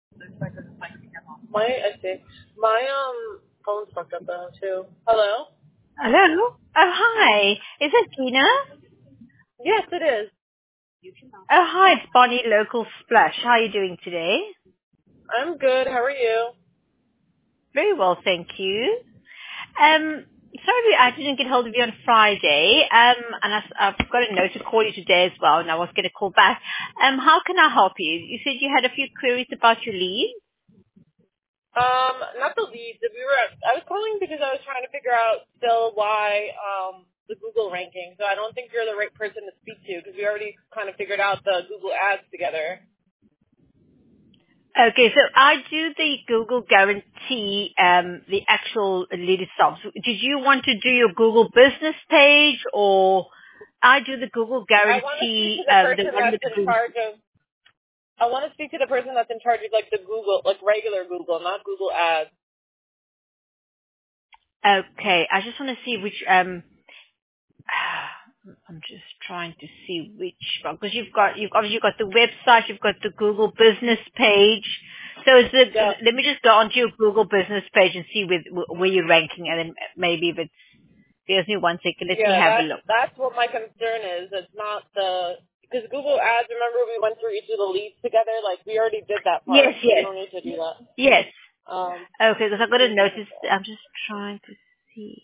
I see. My phone's fucked up though too. Hello? Hello? Oh, hi. Is it Gina? Yes, it is. Oh, hi. It's Bonnie, Local Splash. How are you doing today? I'm good. How are you? Very well, thank you. Sorry I didn't get hold of you on Friday, and I've got a note to call you today as well, and I was going to call back. How can I help you? You said you had a few queries about your lead. Not the leads. I was calling because I was trying to figure out still why the Google ranking. So I don't think you're the right person to speak to because we already kind of figured out the Google ads together. Okay, so I do the Google guarantee, the actual lead itself. So did you want to do your Google business page, or I do the Google I want to speak guarantee, to the the person one that's with the in Google? charge of. I want to speak to the person that's in charge of like the Google, like regular Google, not Google ads. Okay, I just want to see which, I'm just trying to see which, because you've obviously got the website, you've got the Google business page. So Yeah. let me just go onto your Google business page and see where you're ranking, and then maybe if it's, there's me one second, let me Yeah, have a look. that's what my concern is. It's not because Google Ads. Remember, we went through each of the leads together. Like we already did that Yes, part, so we yes, don't need to do that. yes. Um, Okay, because I've got to notice, I'm just trying to see.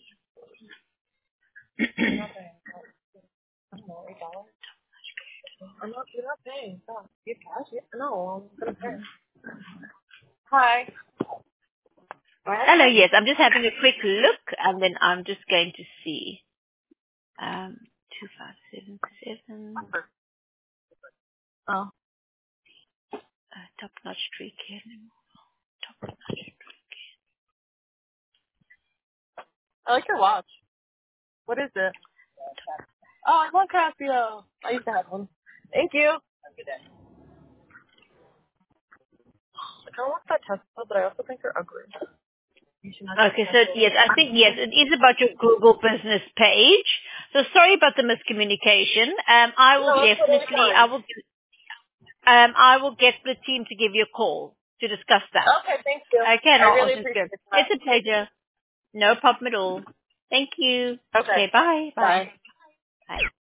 I'm not. You're not paying. Stop. You cash? Yeah. No, I'm gonna pay. Hi. Hello, yes, I'm just having a quick look, and then I'm just going to see. 2577, Oh, top-notch tree care. Top-notch. I like your watch. What is it? Oh, I want Casio. I used to have one. Thank you. I kind of want that Tesla, but I also think they're ugly. You should not get Okay, so Tesla. yes, I think yes, it is about your Google business page. So sorry about the miscommunication. I will No, that's totally definitely, fine. I will get the team to give you a call to discuss that. Okay, thank you. Okay, and I I'll really also appreciate go. that. It's a pleasure. No problem at all. Thank you. Okay. Okay, bye. Bye. Bye. Bye.